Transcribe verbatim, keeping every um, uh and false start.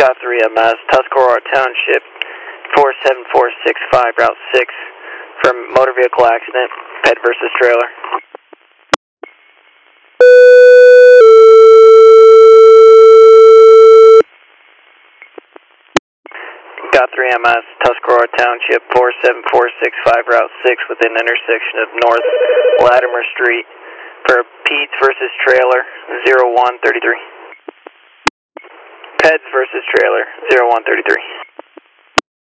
Got three M S, Tuscarora Township, four seven four six five, Route six, for motor vehicle accident, Ped versus trailer. Got three M S, Tuscarora Township, four seven four six five, Route six, within intersection of North Latimer Street, for Peds versus trailer, zero one thirty-three. Peds versus trailer, zero one thirty-three.